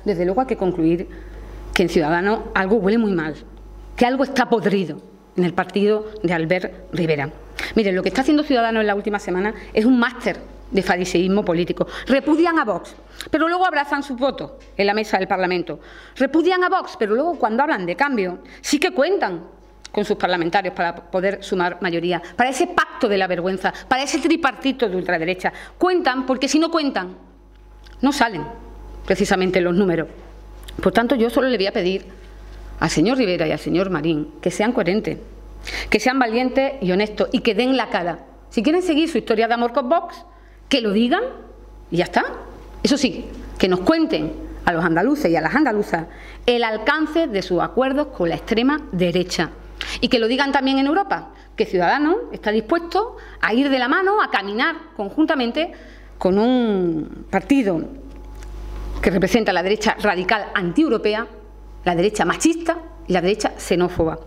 desde luego hay que concluir que en Ciudadanos algo huele muy mal, que algo está podrido en el partido de Albert Rivera. Miren, lo que está haciendo Ciudadanos en la última semana es un máster de fariseísmo político. Repudian a Vox, pero luego abrazan sus votos en la mesa del Parlamento. Repudian a Vox, pero luego cuando hablan de cambio sí que cuentan con sus parlamentarios para poder sumar mayoría, para ese pacto de la vergüenza, para ese tripartito de ultraderecha. Cuentan porque si no cuentan, no salen precisamente los números. Por tanto, yo solo le voy a pedir al señor Rivera y al señor Marín que sean coherentes, que sean valientes y honestos y que den la cara. Si quieren seguir su historia de amor con Vox, que lo digan y ya está. Eso sí, que nos cuenten a los andaluces y a las andaluzas el alcance de sus acuerdos con la extrema derecha. Y que lo digan también en Europa, que Ciudadanos está dispuesto a ir de la mano, a caminar conjuntamente con un partido que representa la derecha radical antieuropea, la derecha machista y la derecha xenófoba.